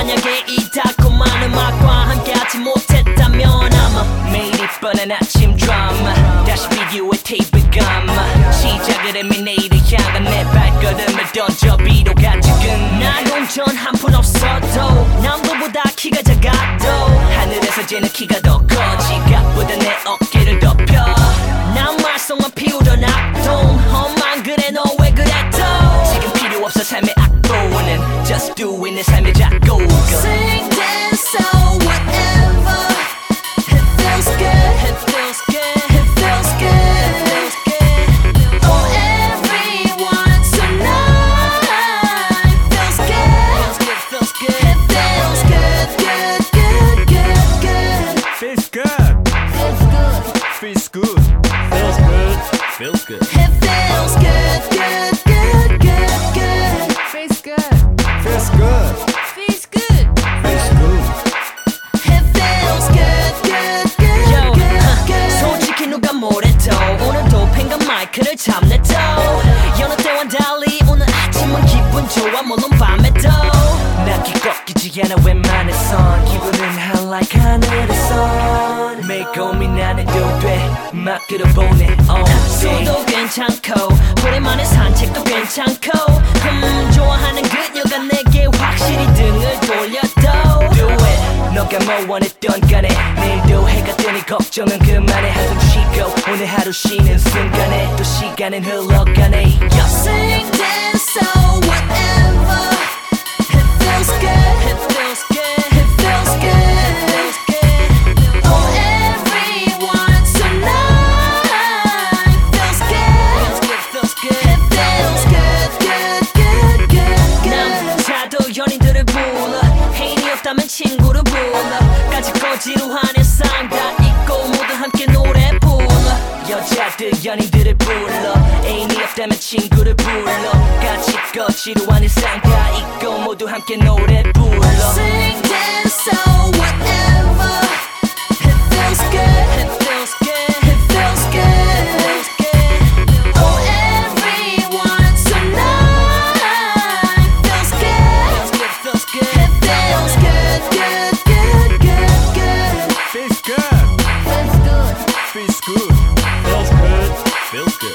만약에 이 달콤한 음악과 함께하지 못했다면 아마 매일 이뻔한 아침 드라마 다시 비디오에 테이프 감아 시작을 해미 내일을 향한 내 발걸음을 던져 비로 가지근 난 운전 한 푼 없어도 남들보다 키가 작아도 하늘에서 쟤는 키가 더 커 지갑보다 내 어깨를 덮여 난 말썽만 피우던 악동 험한 그래 너 왜 그랬어 지금 필요 없어 삶의 악보는 Just doing 내 삶의 작곡 Sing, dance, so whatever. It feels good. It feels good. It feels good. It feels good. Oh, everyone tonight feels good. Feels good. It feels good, good, good, good, good. Feels good. Feels good. Feels good. Feels good. Feels good. It feels good, good, good, good, good. Feels good. Feels good. Feels good. Feels good. It feels good, good, good, Yo, good, good. 솔직히 누가 뭐래도 오늘도 펜과 마이크를 잡내도 여느 때와 달리 오늘 아침은 기분 좋아 물론 밤에도 낮게 꺾이지 않아 웬만해선 기분은 high like 하늘에선 매일 고민 안 해도 돼막 끌어보내 all day 도 괜찮고 오랜만에 산책도 괜찮고 좋아하는 그녀가 내게 확실히 등을 돌려도 Do it 너가 뭐 원했던 간에 내일도 해가 뜨니 걱정은 그만해 한숨 쉬고 오늘 하루 쉬는 순간에 또 시간은 흘러가네 Sing, dance, so whatever. It feels good. It feels good. It feels good. It feels good. Oh, everyone tonight feels good. Feels good It feels good, good, good, good, good. 남자도 연인들을 불러 애인이 없다면 친구를 불러 까짓거 지루한 일상 다 잊고 모두 함께 노래 불러 여자들 연인들을 불러 애인이 없다면 친구를 불러 까짓거 지루한 일상 다 잊고 모두 함께 노래 불러 Sing, dance, so whatever. It feels good. It feels good. It feels good. It feels good. Oh, everyone tonight feels good. Feels good It feels good, good, good, good, good. Feels good. Feels good. Feels good. Feels good. Feels good.